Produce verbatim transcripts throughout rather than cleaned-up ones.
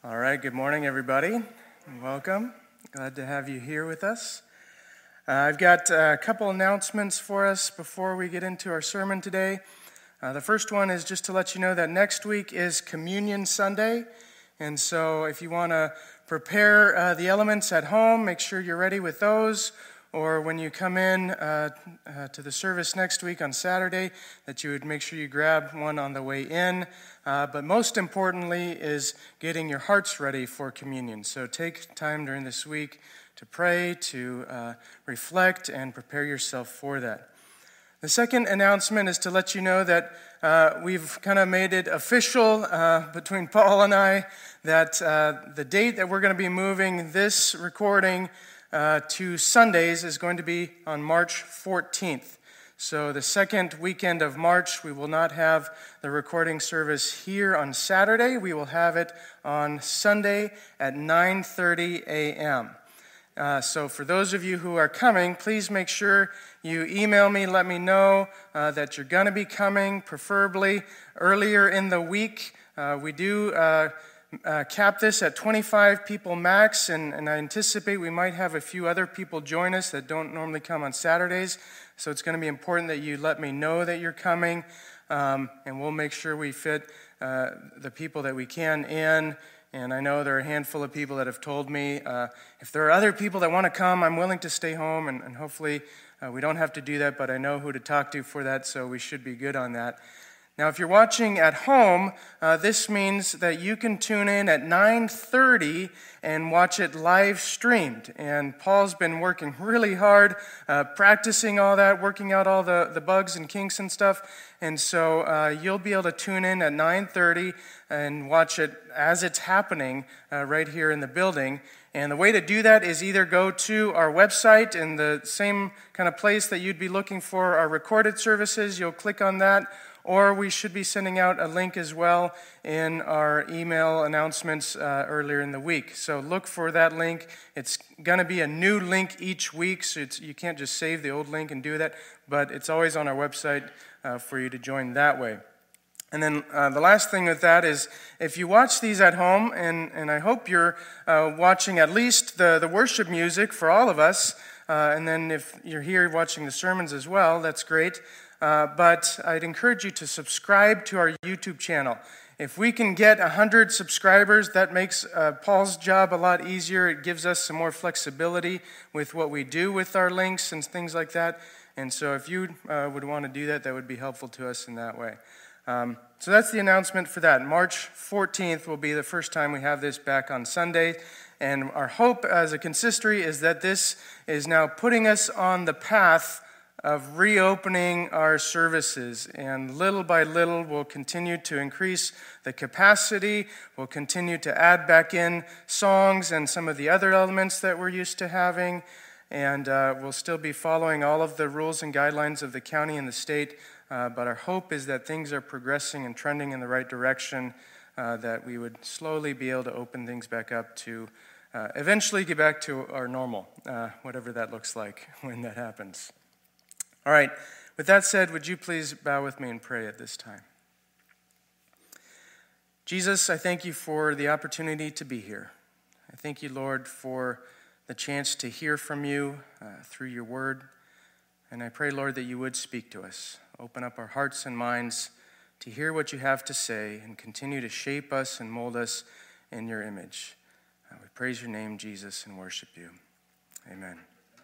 All right, good morning, everybody. Welcome. Glad to have you here with us. Uh, I've got a couple announcements for us before we get into our sermon today. Uh, the first one is just to let you know that next week is Communion Sunday. And so if you want to prepare uh, the elements at home, make sure you're ready with those. Or when you come in uh, uh, to the service next week on Saturday, that you would make sure you grab one on the way in. Uh, but most importantly is getting your hearts ready for communion. So take time during this week to pray, to uh, reflect, and prepare yourself for that. The second announcement is to let you know that uh, we've kind of made it official uh, between Paul and I that uh, the date that we're going to be moving this recording Uh, to Sundays is going to be on March fourteenth. So the second weekend of March, we will not have the recording service here on Saturday. We will have it on Sunday at nine thirty a.m. Uh, so for those of you who are coming, please make sure you email me, let me know uh, that you're going to be coming, preferably earlier in the week. Uh, we do Uh, Uh, cap this at twenty-five people max, and, and I anticipate we might have a few other people join us that don't normally come on Saturdays, so it's going to be important that you let me know that you're coming, um, and we'll make sure we fit uh, the people that we can in. And I know there are a handful of people that have told me, uh, if there are other people that want to come, I'm willing to stay home, and, and hopefully uh, we don't have to do that, but I know who to talk to for that, so we should be good on that. Now, if you're watching at home, uh, this means that you can tune in at nine thirty and watch it live streamed. And Paul's been working really hard, uh, practicing all that, working out all the, the bugs and kinks and stuff. And so uh, you'll be able to tune in at nine thirty and watch it as it's happening uh, right here in the building. And the way to do that is either go to our website in the same kind of place that you'd be looking for our recorded services. You'll click on that. Or we should be sending out a link as well in our email announcements uh, earlier in the week. So look for that link. It's going to be a new link each week, so it's, you can't just save the old link and do that, but it's always on our website uh, for you to join that way. And then uh, the last thing with that is if you watch these at home, and, and I hope you're uh, watching at least the, the worship music for all of us, uh, and then if you're here watching the sermons as well, that's great. Uh, but I'd encourage you to subscribe to our YouTube channel. If we can get one hundred subscribers, that makes uh, Paul's job a lot easier. It gives us some more flexibility with what we do with our links and things like that. And so if you uh, would want to do that, that would be helpful to us in that way. Um, so that's the announcement for that. March fourteenth will be the first time we have this back on Sunday. And our hope as a consistory is that this is now putting us on the path of reopening our services, and little by little we'll continue to increase the capacity, we'll continue to add back in songs and some of the other elements that we're used to having, and uh, we'll still be following all of the rules and guidelines of the county and the state, uh, but our hope is that things are progressing and trending in the right direction, uh, that we would slowly be able to open things back up to uh, eventually get back to our normal, uh, whatever that looks like when that happens. All right, with that said, would you please bow with me and pray at this time? Jesus, I thank you for the opportunity to be here. I thank you, Lord, for the chance to hear from you uh, through your word. And I pray, Lord, that you would speak to us. Open up our hearts and minds to hear what you have to say and continue to shape us and mold us in your image. Uh, we praise your name, Jesus, and worship you. Amen.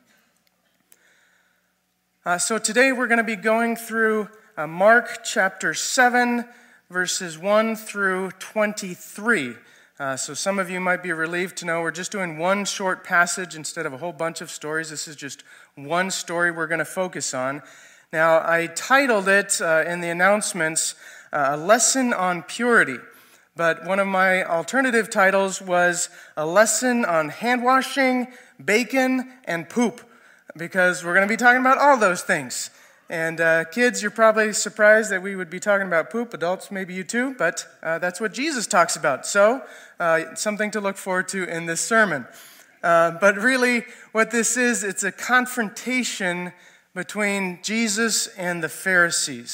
Uh, so today we're going to be going through uh, Mark chapter seven, verses one through twenty-three. Uh, so some of you might be relieved to know we're just doing one short passage instead of a whole bunch of stories. This is just one story we're going to focus on. Now, I titled it uh, in the announcements, uh, A Lesson on Purity. But one of my alternative titles was A Lesson on Hand Washing, Bacon, and Poop, because we're going to be talking about all those things. And uh, kids, you're probably surprised that we would be talking about poop. Adults, maybe you too, but uh, that's what Jesus talks about. So, uh, something to look forward to in this sermon. Uh, but really, what this is, it's a confrontation between Jesus and the Pharisees.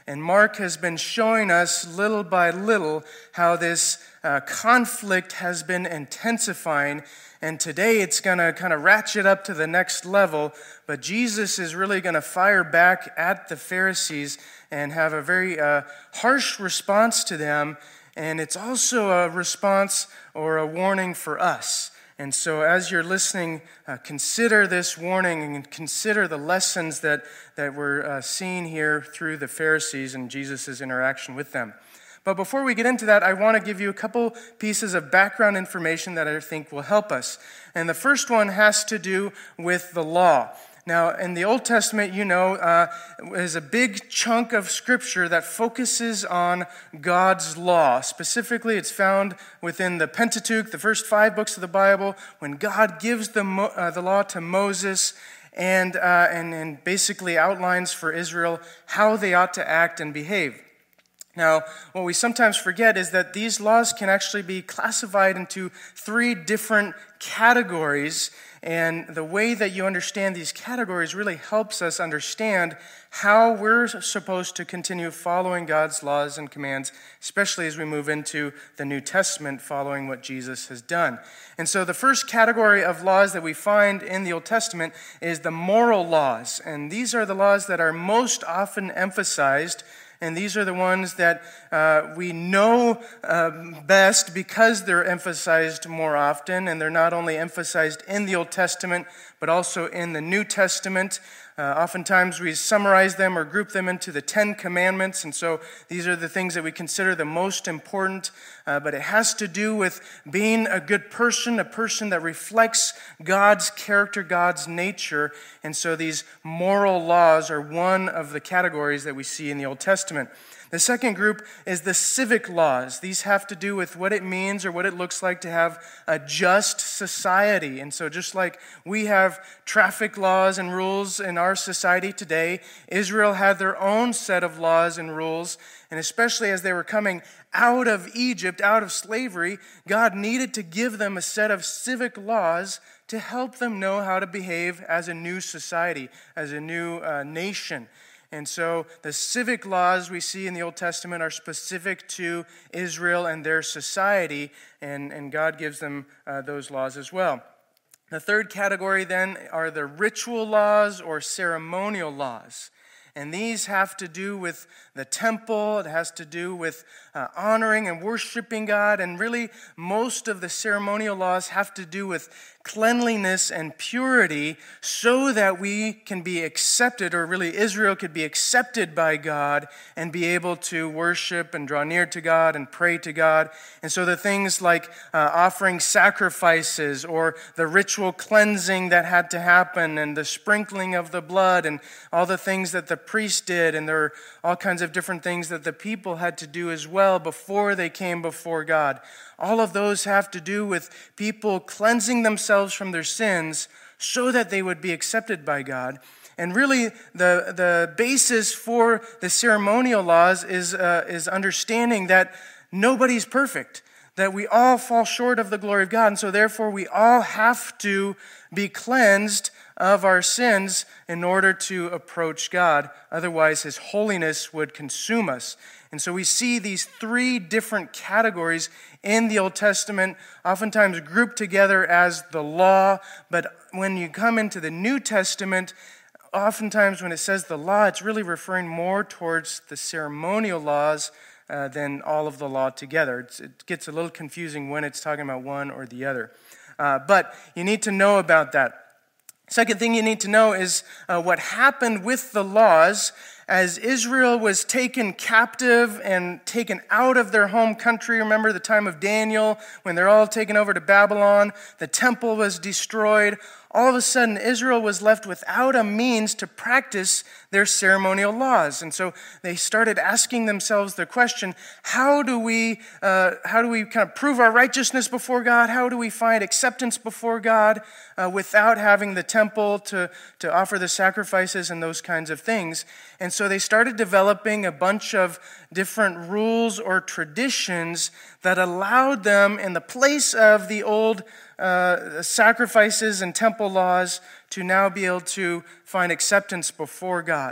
And Mark has been showing us little by little how this uh, conflict has been intensifying. And today it's going to kind of ratchet up to the next level. But Jesus is really going to fire back at the Pharisees and have a very uh, harsh response to them. And it's also a response or a warning for us. And so as you're listening, uh, consider this warning and consider the lessons that, that we're uh, seeing here through the Pharisees and Jesus' interaction with them. But before we get into that, I want to give you a couple pieces of background information that I think will help us. And the first one has to do with the law. Now, in the Old Testament, you know, uh, is a big chunk of Scripture that focuses on God's law. Specifically, it's found within the Pentateuch, the first five books of the Bible, when God gives the Mo- uh, the law to Moses and, uh, and and basically outlines for Israel how they ought to act and behave. Now, what we sometimes forget is that these laws can actually be classified into three different categories, and the way that you understand these categories really helps us understand how we're supposed to continue following God's laws and commands, especially as we move into the New Testament following what Jesus has done. And so the first category of laws that we find in the Old Testament is the moral laws, and these are the laws that are most often emphasized. And these are the ones that uh, we know uh, best because they're emphasized more often. And they're not only emphasized in the Old Testament, but also in the New Testament. Uh, oftentimes we summarize them or group them into the Ten Commandments. And so these are the things that we consider the most important. Uh, but it has to do with being a good person, a person that reflects God's character, God's nature. And so these moral laws are one of the categories that we see in the Old Testament. The second group is the civic laws. These have to do with what it means or what it looks like to have a just society. And so just like we have traffic laws and rules in our society today, Israel had their own set of laws and rules. And especially as they were coming out of Egypt, out of slavery, God needed to give them a set of civic laws to help them know how to behave as a new society, as a new uh, nation. And so the civic laws we see in the Old Testament are specific to Israel and their society, and, and God gives them uh, those laws as well. The third category then are the ritual laws or ceremonial laws. And these have to do with the temple. It has to do with uh, honoring and worshiping God. And really, most of the ceremonial laws have to do with cleanliness and purity so that we can be accepted, or really Israel could be accepted by God and be able to worship and draw near to God and pray to God. And so the things like uh, offering sacrifices or the ritual cleansing that had to happen and the sprinkling of the blood and all the things that the priest did, and there were all kinds of different things that the people had to do as well before they came before God. All of those have to do with people cleansing themselves from their sins so that they would be accepted by God. And really, the, the basis for the ceremonial laws is, uh, is understanding that nobody's perfect, that we all fall short of the glory of God. And so therefore, we all have to be cleansed of our sins in order to approach God. Otherwise, His holiness would consume us. And so we see these three different categories in the Old Testament, oftentimes grouped together as the law. But when you come into the New Testament, oftentimes when it says the law, it's really referring more towards the ceremonial laws uh, than all of the law together. It's, it gets a little confusing when it's talking about one or the other. Uh, but you need to know about that. Second thing you need to know is uh, what happened with the laws as Israel was taken captive and taken out of their home country. Remember the time of Daniel when they're all taken over to Babylon. The temple was destroyed. All of a sudden, Israel was left without a means to practice their ceremonial laws. And so they started asking themselves the question, how do we uh, how do we kind of prove our righteousness before God? How do we find acceptance before God uh, without having the temple to, to offer the sacrifices and those kinds of things? And so they started developing a bunch of different rules or traditions that allowed them, in the place of the old Uh, sacrifices and temple laws, to now be able to find acceptance before God.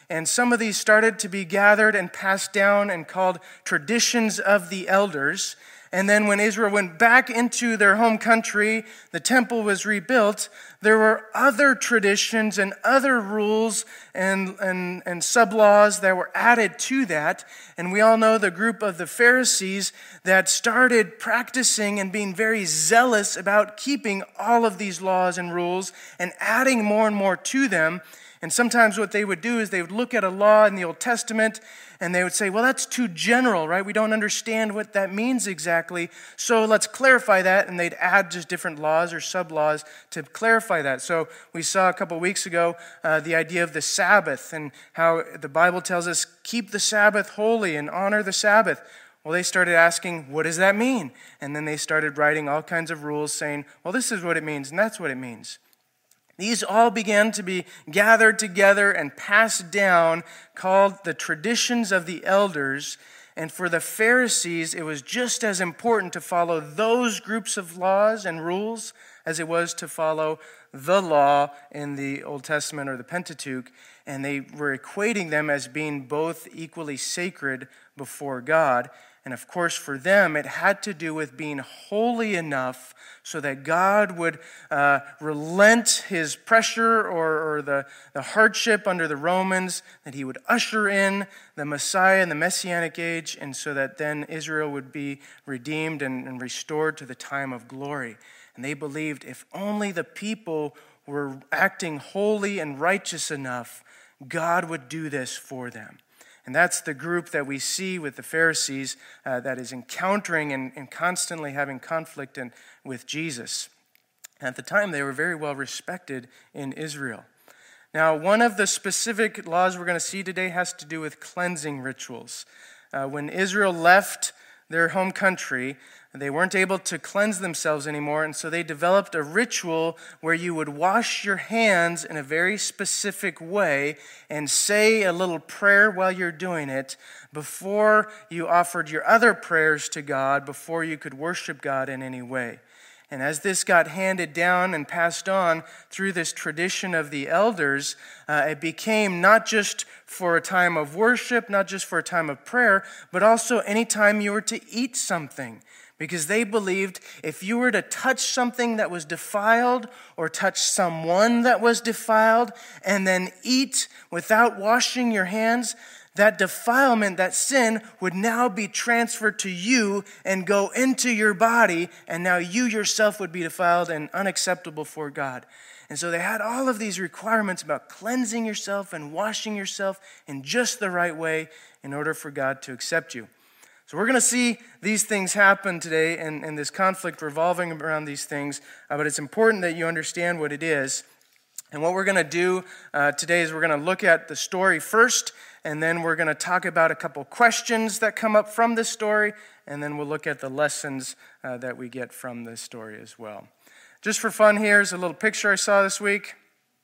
And some of these started to be gathered and passed down and called traditions of the elders. And then when Israel went back into their home country, the temple was rebuilt, there were other traditions and other rules and, and, and sub-laws that were added to that. And we all know the group of the Pharisees that started practicing and being very zealous about keeping all of these laws and rules and adding more and more to them. And sometimes what they would do is they would look at a law in the Old Testament and they would say, well, that's too general, right? We don't understand what that means exactly. So let's clarify that. And they'd add just different laws or sub-laws to clarify that. So we saw a couple weeks ago uh, the idea of the Sabbath and how the Bible tells us, keep the Sabbath holy and honor the Sabbath. Well, they started asking, what does that mean? And then they started writing all kinds of rules saying, well, this is what it means and that's what it means. These all began to be gathered together and passed down, called the traditions of the elders. And for the Pharisees, it was just as important to follow those groups of laws and rules as it was to follow the law in the Old Testament or the Pentateuch. And they were equating them as being both equally sacred before God. And of course, for them, it had to do with being holy enough so that God would uh, relent his pressure or, or the, the hardship under the Romans, that he would usher in the Messiah and the Messianic age, and so that then Israel would be redeemed and, and restored to the time of glory. And they believed if only the people were acting holy and righteous enough, God would do this for them. And that's the group that we see with the Pharisees uh, that is encountering and, and constantly having conflict in, with Jesus. And at the time, they were very well respected in Israel. Now, one of the specific laws we're going to see today has to do with cleansing rituals. Uh, when Israel left their home country, they weren't able to cleanse themselves anymore, and so they developed a ritual where you would wash your hands in a very specific way and say a little prayer while you're doing it before you offered your other prayers to God, before you could worship God in any way. And as this got handed down and passed on through this tradition of the elders, uh, it became not just for a time of worship, not just for a time of prayer, but also any time you were to eat something. Because they believed if you were to touch something that was defiled or touch someone that was defiled and then eat without washing your hands, that defilement, that sin would now be transferred to you and go into your body, and now you yourself would be defiled and unacceptable for God. And so they had all of these requirements about cleansing yourself and washing yourself in just the right way in order for God to accept you. So we're going to see these things happen today and, and this conflict revolving around these things, uh, but it's important that you understand what it is. And what we're going to do uh, today is we're going to look at the story first, and then we're going to talk about a couple questions that come up from this story, and then we'll look at the lessons uh, that we get from this story as well. Just for fun, here's a little picture I saw this week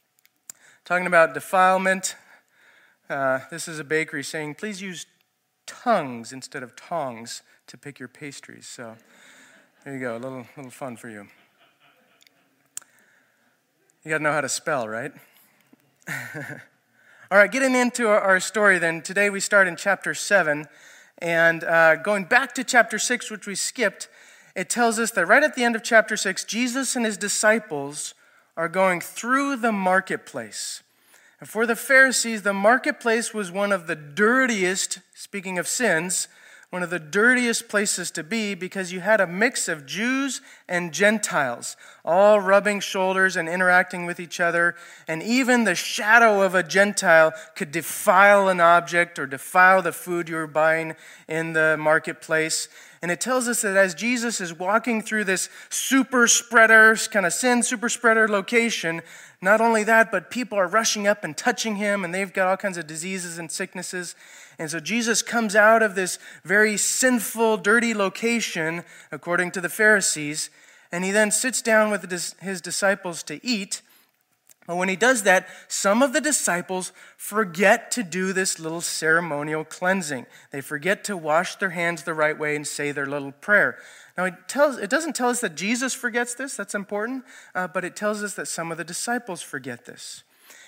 talking about defilement. Uh, this is a bakery saying, please use tongues instead of tongs to pick your pastries. So there you go, a little little fun for you. You got to know how to spell, right? All right, getting into our, our story then. Today we start in chapter seven, and uh, going back to chapter six, which we skipped, it tells us that right at the end of chapter six, Jesus and his disciples are going through the marketplace. And for the Pharisees, the marketplace was one of the dirtiest, speaking of sins, one of the dirtiest places to be because you had a mix of Jews and Gentiles, all rubbing shoulders and interacting with each other. And even the shadow of a Gentile could defile an object or defile the food you were buying in the marketplace. And it tells us that as Jesus is walking through this super spreader, kind of sin super spreader location, not only that, but people are rushing up and touching him, and they've got all kinds of diseases and sicknesses. And so Jesus comes out of this very sinful, dirty location, according to the Pharisees, and he then sits down with his disciples to eat. But when he does that, some of the disciples forget to do this little ceremonial cleansing. They forget to wash their hands the right way and say their little prayer. Now, it, tells, it doesn't tell us that Jesus forgets this. That's important. Uh, but it tells us that some of the disciples forget this.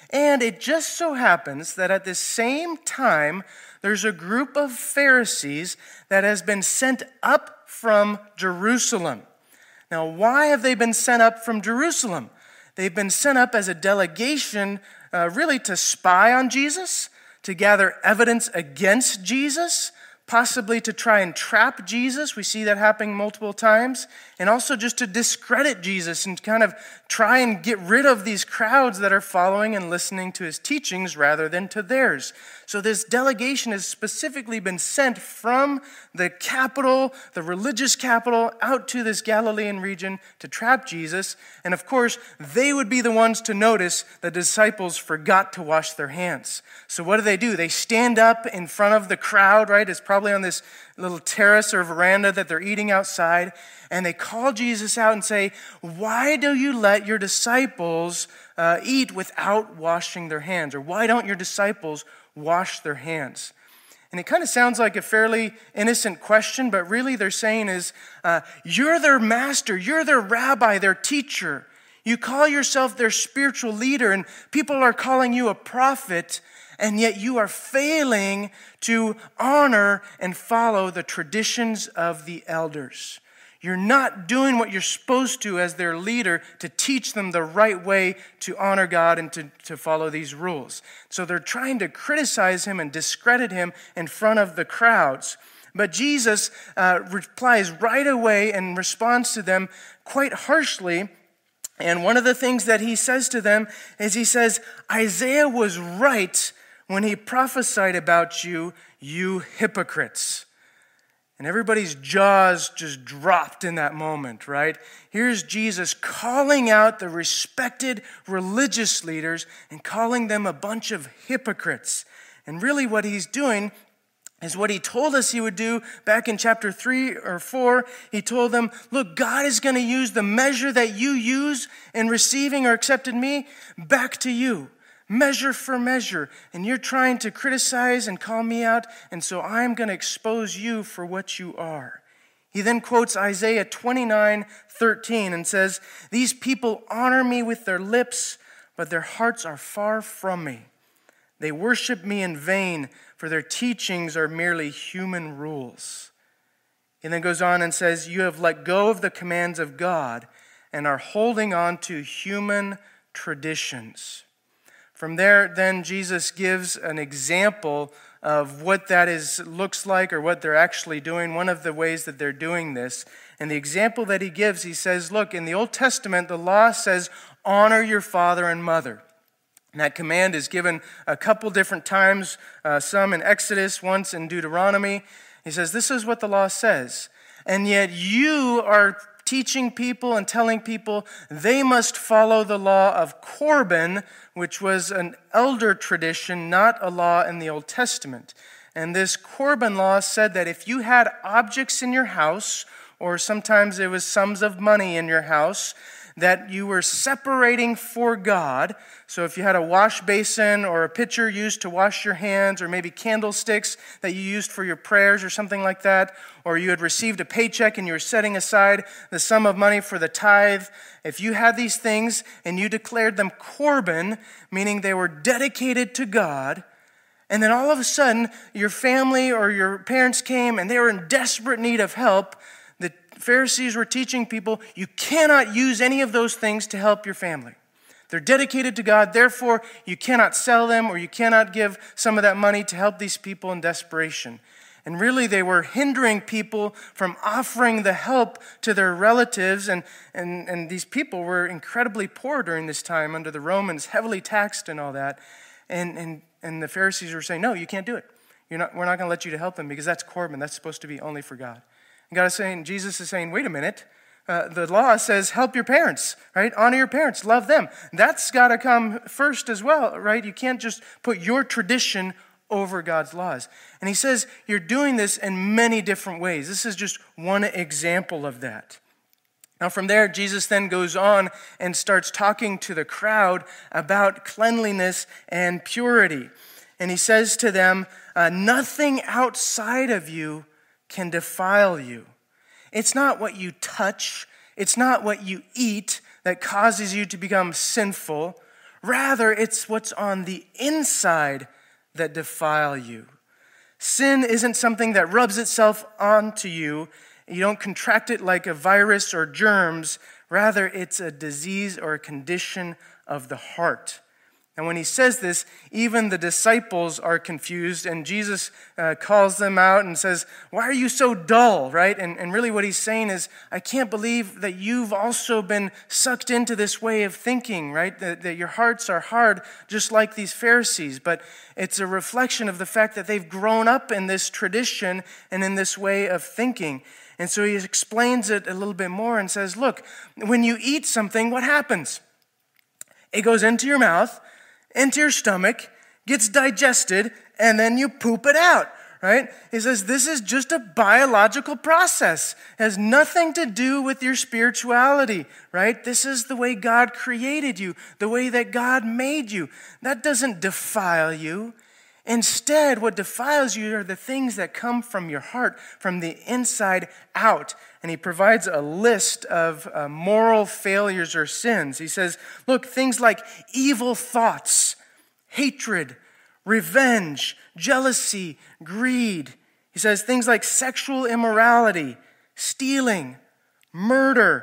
And it just so happens that at the same time, there's a group of Pharisees that has been sent up from Jerusalem. Now, why have they been sent up from Jerusalem? They've been sent up as a delegation uh, really to spy on Jesus, to gather evidence against Jesus, possibly to try and trap Jesus. We see that happening multiple times. And also just to discredit Jesus and kind of try and get rid of these crowds that are following and listening to his teachings rather than to theirs. So this delegation has specifically been sent from the capital, the religious capital, out to this Galilean region to trap Jesus. And of course, they would be the ones to notice the disciples forgot to wash their hands. So what do they do? They stand up in front of the crowd, right? It's probably on this little terrace or veranda that they're eating outside. And they call Jesus out and say, why do you let your disciples uh, eat without washing their hands? Or why don't your disciples wash their hands? And it kind of sounds like a fairly innocent question, but really they're saying is, uh, you're their master, you're their rabbi, their teacher. You call yourself their spiritual leader, and people are calling you a prophet, and yet you are failing to honor and follow the traditions of the elders. You're not doing what you're supposed to as their leader to teach them the right way to honor God and to, to follow these rules. So they're trying to criticize him and discredit him in front of the crowds. But Jesus uh, replies right away and responds to them quite harshly. And one of the things that he says to them is he says, Isaiah was right when he prophesied about you, you hypocrites. And everybody's jaws just dropped in that moment, right? Here's Jesus calling out the respected religious leaders and calling them a bunch of hypocrites. And really what he's doing is what he told us he would do back in chapter three or four. He told them, look, God is going to use the measure that you use in receiving or accepting me back to you. Measure for measure. And you're trying to criticize and call me out, and so I'm going to expose you for what you are. He then quotes Isaiah twenty-nine thirteen and says, these people honor me with their lips, but their hearts are far from me. They worship me in vain, for their teachings are merely human rules. He then goes on and says, you have let go of the commands of God and are holding on to human traditions. From there, then, Jesus gives an example of what that is looks like or what they're actually doing, one of the ways that they're doing this. And the example that he gives, he says, look, in the Old Testament, the law says, honor your father and mother. And that command is given a couple different times, uh, some in Exodus, once in Deuteronomy. He says, this is what the law says. And yet you are teaching people and telling people they must follow the law of Corban, which was an elder tradition, not a law in the Old Testament. And this Corban law said that if you had objects in your house, or sometimes it was sums of money in your house, that you were separating for God. So if you had a wash basin or a pitcher used to wash your hands, or maybe candlesticks that you used for your prayers or something like that, or you had received a paycheck and you were setting aside the sum of money for the tithe, if you had these things and you declared them Corban, meaning they were dedicated to God, and then all of a sudden your family or your parents came and they were in desperate need of help, the Pharisees were teaching people, you cannot use any of those things to help your family. They're dedicated to God, therefore you cannot sell them or you cannot give some of that money to help these people in desperation. And really they were hindering people from offering the help to their relatives, and, and, and these people were incredibly poor during this time under the Romans, heavily taxed and all that. And, and, and the Pharisees were saying, no, you can't do it. You're not, we're not going to let you to help them because that's Corban. That's supposed to be only for God. And God is saying, Jesus is saying, wait a minute. Uh, the law says help your parents, right? Honor your parents, love them. That's got to come first as well, right? You can't just put your tradition over God's laws. And he says you're doing this in many different ways. This is just one example of that. Now from there, Jesus then goes on and starts talking to the crowd about cleanliness and purity. And he says to them, uh, nothing outside of you can defile you. It's not what you touch, it's not what you eat that causes you to become sinful, Rather, it's what's on the inside that defile you. Sin isn't something that rubs itself onto you. You don't contract it like a virus or germs. Rather, it's a disease or a condition of the heart. And when he says this, even the disciples are confused, and Jesus uh, calls them out and says, why are you so dull, right? And, and really what he's saying is, I can't believe that you've also been sucked into this way of thinking, right? That, that your hearts are hard, just like these Pharisees. But it's a reflection of the fact that they've grown up in this tradition and in this way of thinking. And so he explains it a little bit more and says, look, when you eat something, what happens? It goes into your mouth, into your stomach, gets digested, and then you poop it out, right? He says this is just a biological process. It has nothing to do with your spirituality, right? This is the way God created you, the way that God made you. That doesn't defile you. Instead, what defiles you are the things that come from your heart, from the inside out. And he provides a list of uh, moral failures or sins. He says, look, things like evil thoughts, hatred, revenge, jealousy, greed. He says things like sexual immorality, stealing, murder,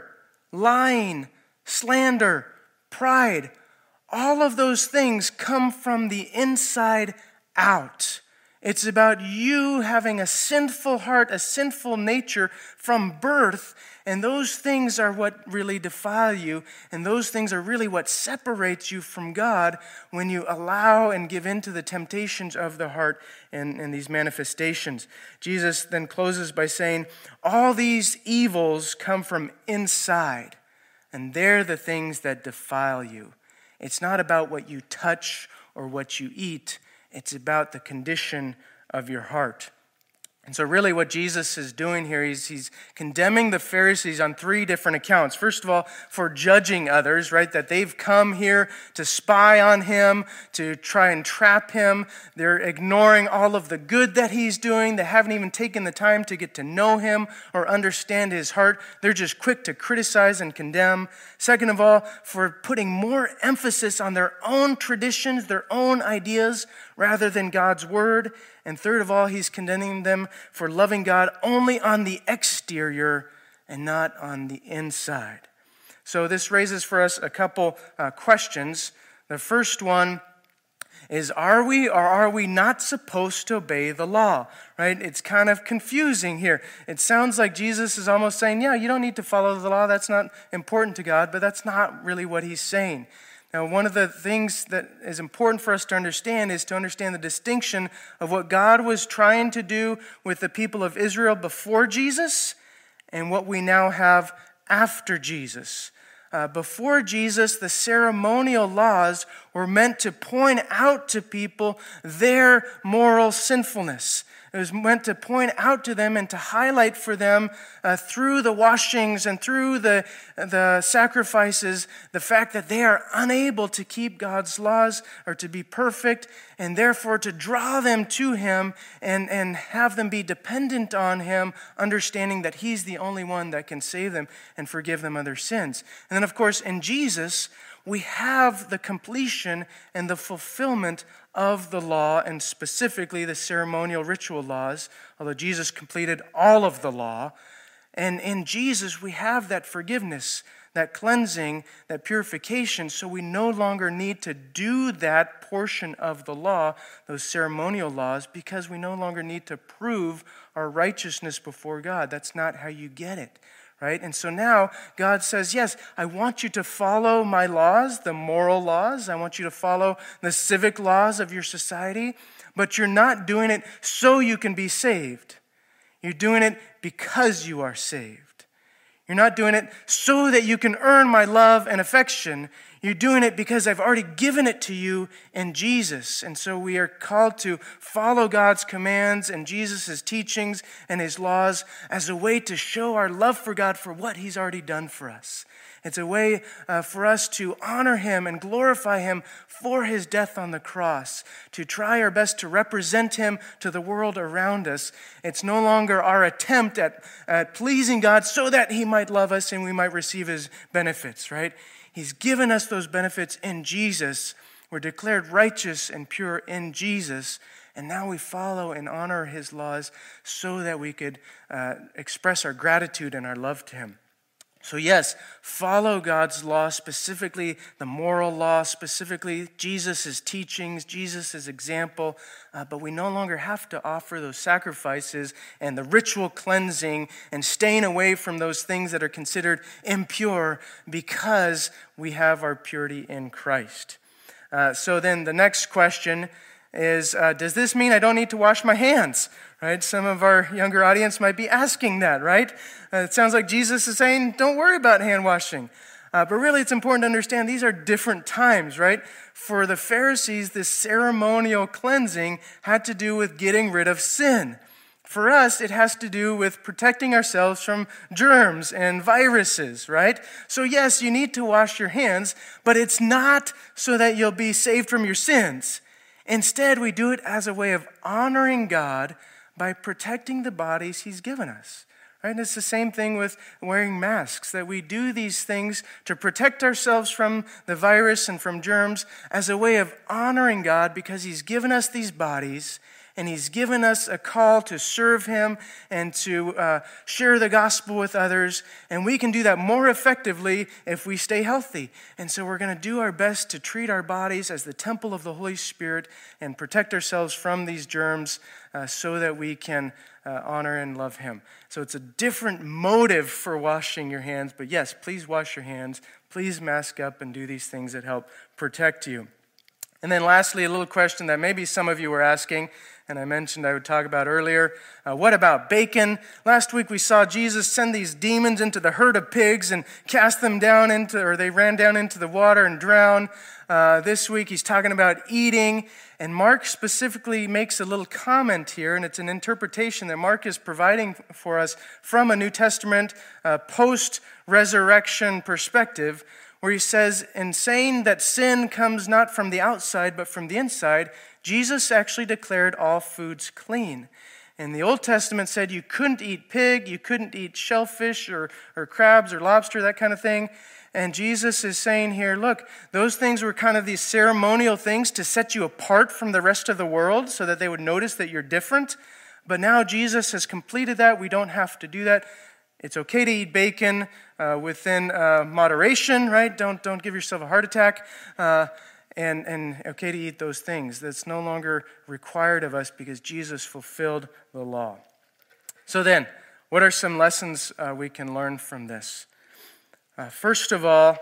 lying, slander, pride. All of those things come from the inside out. It's about you having a sinful heart, a sinful nature from birth, and those things are what really defile you, and those things are really what separates you from God when you allow and give in to the temptations of the heart and, and these manifestations. Jesus then closes by saying, all these evils come from inside, and they're the things that defile you. It's not about what you touch or what you eat. It's about the condition of your heart. And so really what Jesus is doing here, he's, he's condemning the Pharisees on three different accounts. First of all, for judging others, right? That they've come here to spy on him, to try and trap him. They're ignoring all of the good that he's doing. They haven't even taken the time to get to know him or understand his heart. They're just quick to criticize and condemn. Second of all, for putting more emphasis on their own traditions, their own ideas, rather than God's word. And third of all, he's condemning them for loving God only on the exterior and not on the inside. So this raises for us a couple uh, questions. The first one is, are we or are we not supposed to obey the law? Right? It's kind of confusing here. It sounds like Jesus is almost saying, yeah, you don't need to follow the law. That's not important to God, but that's not really what he's saying. Now, one of the things that is important for us to understand is to understand the distinction of what God was trying to do with the people of Israel before Jesus and what we now have after Jesus. Uh, before Jesus, the ceremonial laws were meant to point out to people their moral sinfulness. It was meant to point out to them and to highlight for them uh, through the washings and through the, the sacrifices the fact that they are unable to keep God's laws or to be perfect, and therefore to draw them to him and, and have them be dependent on him, understanding that he's the only one that can save them and forgive them of their sins. And then, of course, in Jesus, we have the completion and the fulfillment of the law, and specifically the ceremonial ritual laws, although Jesus completed all of the law. And in Jesus, we have that forgiveness, that cleansing, that purification, so we no longer need to do that portion of the law, those ceremonial laws, because we no longer need to prove our righteousness before God. That's not how you get it. Right? And so now God says, yes, I want you to follow my laws, the moral laws. I want you to follow the civic laws of your society, but you're not doing it so you can be saved. You're doing it because you are saved. You're not doing it so that you can earn my love and affection. You're doing it because I've already given it to you in Jesus. And so we are called to follow God's commands and Jesus' teachings and his laws as a way to show our love for God for what he's already done for us. It's a way uh, for us to honor him and glorify him for his death on the cross, to try our best to represent him to the world around us. It's no longer our attempt at, at pleasing God so that he might love us and we might receive his benefits, right? He's given us those benefits in Jesus. We're declared righteous and pure in Jesus. And now we follow and honor his laws so that we could uh, express our gratitude and our love to him. So yes, follow God's law, specifically the moral law, specifically Jesus' teachings, Jesus' example, uh, but we no longer have to offer those sacrifices and the ritual cleansing and staying away from those things that are considered impure because we have our purity in Christ. Uh, so then the next question is, uh, does this mean I don't need to wash my hands? Right? Some of our younger audience might be asking that, right? Uh, it sounds like Jesus is saying, don't worry about hand washing. Uh, but really, it's important to understand these are different times, right? For the Pharisees, this ceremonial cleansing had to do with getting rid of sin. For us, it has to do with protecting ourselves from germs and viruses, right? So yes, you need to wash your hands, but it's not so that you'll be saved from your sins. Instead, we do it as a way of honoring God by protecting the bodies he's given us. Right? And it's the same thing with wearing masks, that we do these things to protect ourselves from the virus and from germs as a way of honoring God because he's given us these bodies and he's given us a call to serve him and to uh, share the gospel with others. And we can do that more effectively if we stay healthy. And so we're going to do our best to treat our bodies as the temple of the Holy Spirit and protect ourselves from these germs uh, so that we can uh, honor and love him. So it's a different motive for washing your hands. But yes, please wash your hands. Please mask up and do these things that help protect you. And then lastly, a little question that maybe some of you were asking, and I mentioned I would talk about earlier. Uh, what about bacon? Last week we saw Jesus send these demons into the herd of pigs and cast them down into, or they ran down into the water and drowned. Uh, this week he's talking about eating, and Mark specifically makes a little comment here, and it's an interpretation that Mark is providing for us from a New Testament uh, post-resurrection perspective, where he says, in saying that sin comes not from the outside but from the inside, Jesus actually declared all foods clean. And the Old Testament said you couldn't eat pig, you couldn't eat shellfish or, or crabs or lobster, that kind of thing. And Jesus is saying here, look, those things were kind of these ceremonial things to set you apart from the rest of the world so that they would notice that you're different. But now Jesus has completed that. We don't have to do that. It's okay to eat bacon uh, within uh, moderation, right? Don't don't give yourself a heart attack. Uh, and, and okay to eat those things. That's no longer required of us because Jesus fulfilled the law. So then, what are some lessons uh, we can learn from this? Uh, first of all,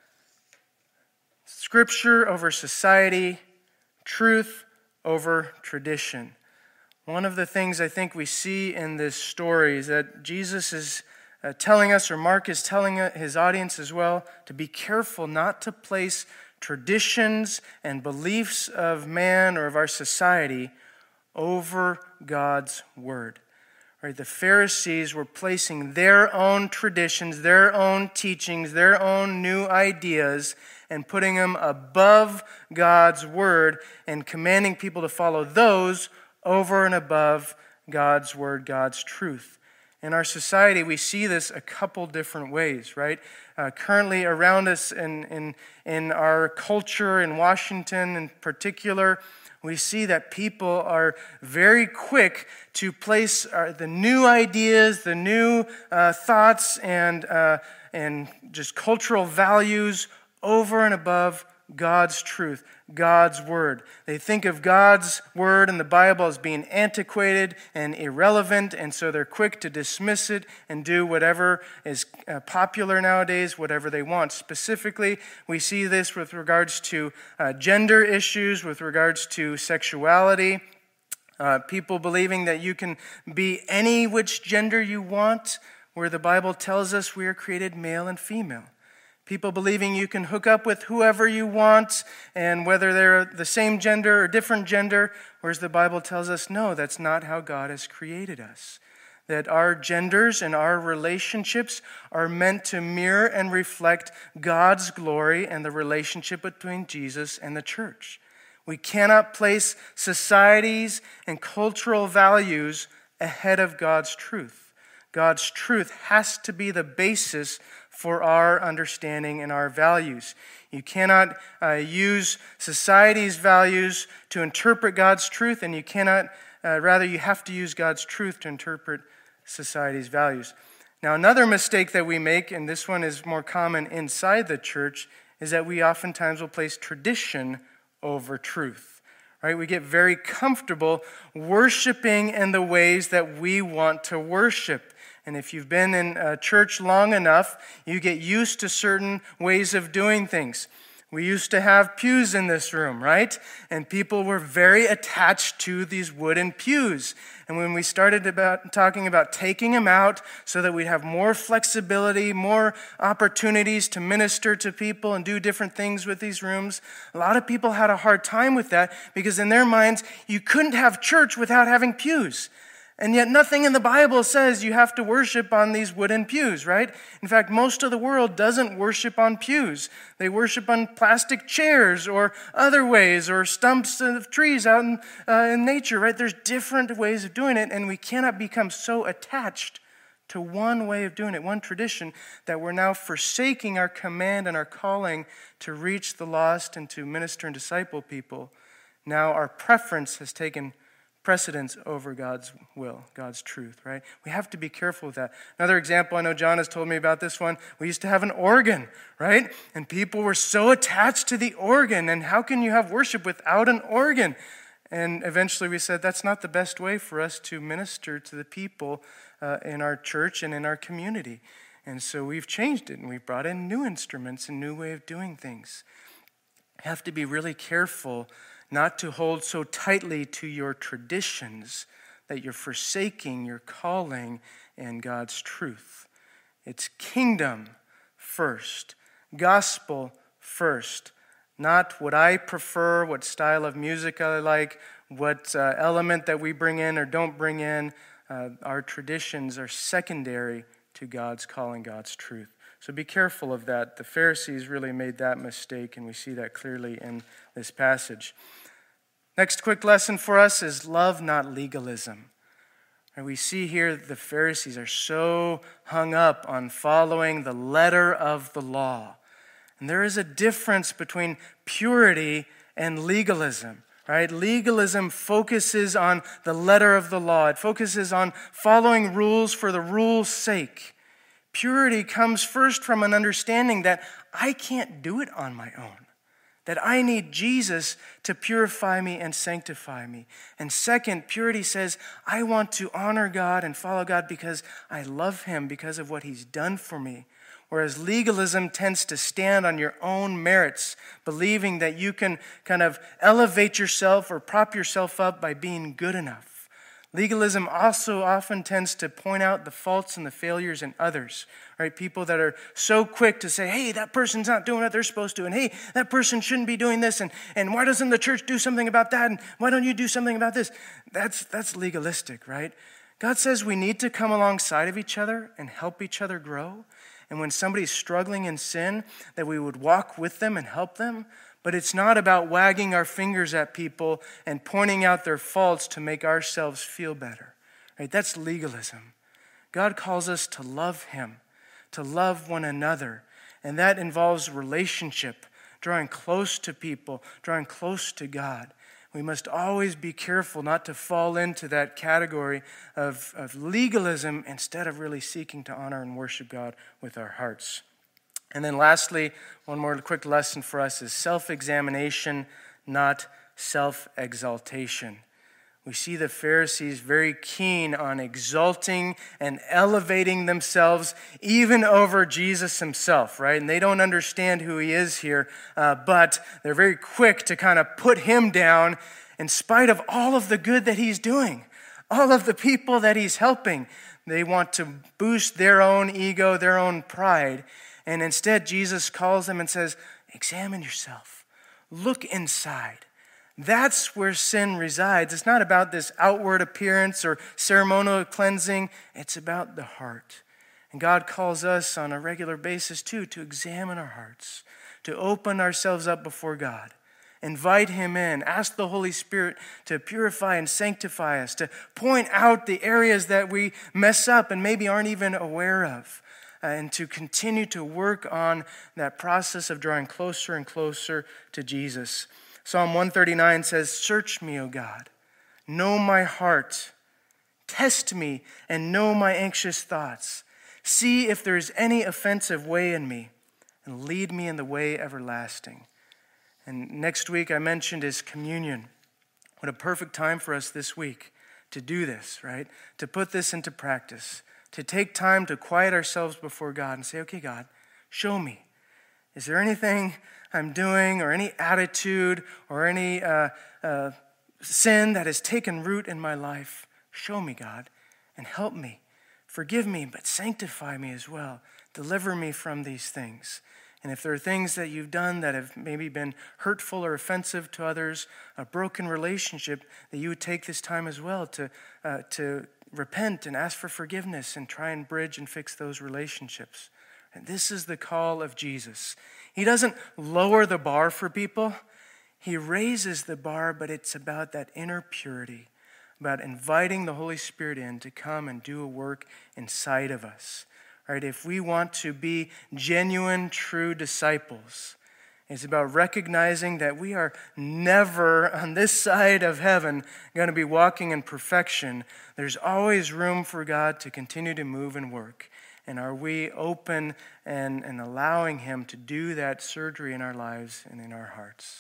Scripture over society, truth over tradition. One of the things I think we see in this story is that Jesus is uh, telling us, or Mark is telling his audience as well, to be careful not to place traditions and beliefs of man or of our society over God's word. Right? The Pharisees were placing their own traditions, their own teachings, their own new ideas, and putting them above God's word and commanding people to follow those over and above God's word, God's truth. In our society, we see this a couple different ways, right? Uh, currently around us in, in, in our culture, in Washington in particular, we see that people are very quick to place uh, the new ideas, the new uh, thoughts, and, uh, and just cultural values over and above God's truth, God's word. They think of God's word and the Bible as being antiquated and irrelevant, and so they're quick to dismiss it and do whatever is uh, popular nowadays, whatever they want. Specifically, we see this with regards to uh, gender issues, with regards to sexuality, uh, people believing that you can be any which gender you want, where the Bible tells us we are created male and female. People believing you can hook up with whoever you want, and whether they're the same gender or different gender, whereas the Bible tells us, no, that's not how God has created us. That our genders and our relationships are meant to mirror and reflect God's glory and the relationship between Jesus and the church. We cannot place societies and cultural values ahead of God's truth. God's truth has to be the basis for our understanding and our values. You cannot uh, use society's values to interpret God's truth, and you cannot, uh, rather you have to use God's truth to interpret society's values. Now, another mistake that we make, and this one is more common inside the church, is that we oftentimes will place tradition over truth. Right? We get very comfortable worshiping in the ways that we want to worship. And if you've been in a church long enough, you get used to certain ways of doing things. We used to have pews in this room, right? And people were very attached to these wooden pews. And when we started about talking about taking them out so that we'd have more flexibility, more opportunities to minister to people and do different things with these rooms, a lot of people had a hard time with that because in their minds, you couldn't have church without having pews. And yet nothing in the Bible says you have to worship on these wooden pews, right? In fact, most of the world doesn't worship on pews. They worship on plastic chairs or other ways or stumps of trees out in, uh, in nature, right? There's different ways of doing it, and we cannot become so attached to one way of doing it, one tradition, that we're now forsaking our command and our calling to reach the lost and to minister and disciple people. Now our preference has taken precedence over God's will, God's truth, right? We have to be careful with that. Another example, I know John has told me about this one. We used to have an organ, right? And people were so attached to the organ. And how can you have worship without an organ? And eventually we said that's not the best way for us to minister to the people uh, in our church and in our community. And so we've changed it and we've brought in new instruments and new way of doing things. You have to be really careful not to hold so tightly to your traditions that you're forsaking your calling and God's truth. It's kingdom first, gospel first, not what I prefer, what style of music I like, what uh, element that we bring in or don't bring in. Uh, our traditions are secondary to God's calling, God's truth. So be careful of that. The Pharisees really made that mistake, and we see that clearly in this passage. Next quick lesson for us is love, not legalism. And we see here the Pharisees are so hung up on following the letter of the law. And there is a difference between purity and legalism. Right? Legalism focuses on the letter of the law. It focuses on following rules for the rule's sake. Purity comes first from an understanding that I can't do it on my own, that I need Jesus to purify me and sanctify me. And second, purity says, I want to honor God and follow God because I love him, because of what he's done for me. Whereas legalism tends to stand on your own merits, believing that you can kind of elevate yourself or prop yourself up by being good enough. Legalism also often tends to point out the faults and the failures in others, right? People that are so quick to say, hey, that person's not doing what they're supposed to, and hey, that person shouldn't be doing this, and, and why doesn't the church do something about that, and why don't you do something about this? That's, that's legalistic, right? God says we need to come alongside of each other and help each other grow. And when somebody's struggling in sin, that we would walk with them and help them. But it's not about wagging our fingers at people and pointing out their faults to make ourselves feel better. Right? That's legalism. God calls us to love him, to love one another. And that involves relationship, drawing close to people, drawing close to God. We must always be careful not to fall into that category of, of legalism instead of really seeking to honor and worship God with our hearts. And then lastly, one more quick lesson for us is self-examination, not self-exaltation. We see the Pharisees very keen on exalting and elevating themselves even over Jesus himself, right? And they don't understand who he is here, uh, but they're very quick to kind of put him down in spite of all of the good that he's doing, all of the people that he's helping. They want to boost their own ego, their own pride. And instead, Jesus calls them and says, examine yourself. Look inside. That's where sin resides. It's not about this outward appearance or ceremonial cleansing. It's about the heart. And God calls us on a regular basis, too, to examine our hearts, to open ourselves up before God Invite him in. Ask the Holy Spirit to purify and sanctify us, to point out the areas that we mess up and maybe aren't even aware of, uh, and to continue to work on that process of drawing closer and closer to Jesus. Psalm one thirty-nine says, "Search me, O God, know my heart. Test me and know my anxious thoughts. See if there is any offensive way in me, and lead me in the way everlasting." And next week I mentioned is communion. What a perfect time for us this week to do this, right? To put this into practice, to take time to quiet ourselves before God and say, okay, God, show me. Is there anything I'm doing or any attitude or any uh, uh, sin that has taken root in my life? Show me, God, and help me. Forgive me, but sanctify me as well. Deliver me from these things. And if there are things that you've done that have maybe been hurtful or offensive to others, a broken relationship, that you would take this time as well to uh, to repent and ask for forgiveness and try and bridge and fix those relationships. And this is the call of Jesus. He doesn't lower the bar for people. He raises the bar, but it's about that inner purity, about inviting the Holy Spirit in to come and do a work inside of us. Right? If we want to be genuine, true disciples, it's about recognizing that we are never on this side of heaven going to be walking in perfection. There's always room for God to continue to move and work. And are we open and, and allowing him to do that surgery in our lives and in our hearts?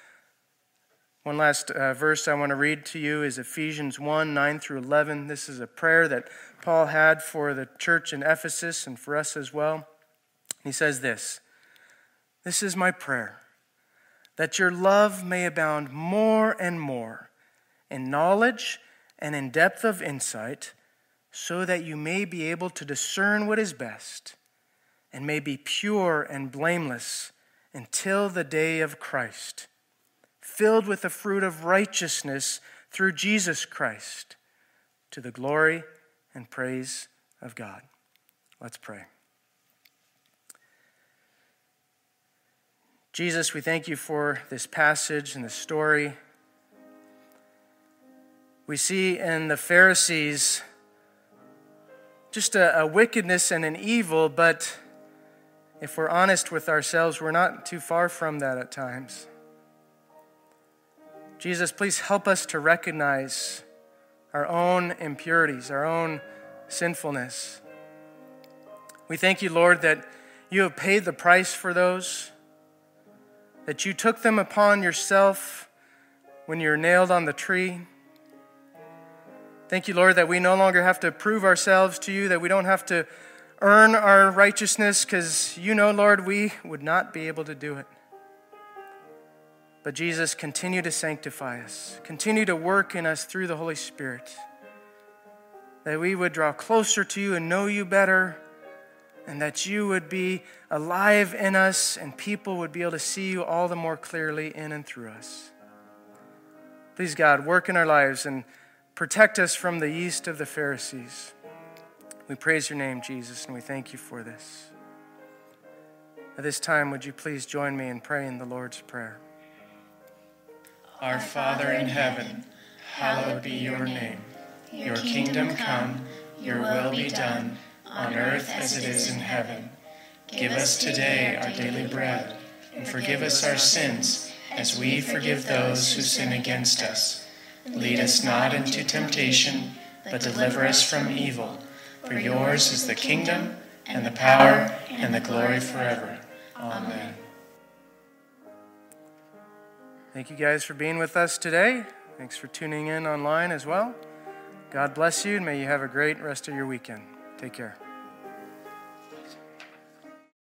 One last uh, verse I want to read to you is Ephesians one, nine through eleven. This is a prayer that Paul had for the church in Ephesus and for us as well. He says this, "This is my prayer, that your love may abound more and more in knowledge and in depth of insight, so that you may be able to discern what is best and may be pure and blameless until the day of Christ, filled with the fruit of righteousness through Jesus Christ, to the glory and praise of God." Let's pray. Jesus, we thank you for this passage and this story. We see in the Pharisees just a, a wickedness and an evil, but if we're honest with ourselves, we're not too far from that at times. Jesus, please help us to recognize our own impurities, our own sinfulness. We thank you, Lord, that you have paid the price for those, that you took them upon yourself when you were nailed on the tree. Thank you, Lord, that we no longer have to prove ourselves to you, that we don't have to earn our righteousness, because you know, Lord, we would not be able to do it. But Jesus, continue to sanctify us. Continue to work in us through the Holy Spirit, that we would draw closer to you and know you better, and that you would be alive in us and people would be able to see you all the more clearly in and through us. Please, God, work in our lives and protect us from the yeast of the Pharisees. We praise your name, Jesus, and we thank you for this. At this time, would you please join me in praying the Lord's Prayer? Our Father in heaven, hallowed be your name. Your kingdom come, your will be done, on earth as it is in heaven. Give us today our daily bread, and forgive us our sins, as we forgive those who sin against us. Lead us not into temptation, but deliver us from evil. For yours is the kingdom, and the power, and the glory forever. Amen. Thank you guys for being with us today. Thanks for tuning in online as well. God bless you, and may you have a great rest of your weekend. Take care.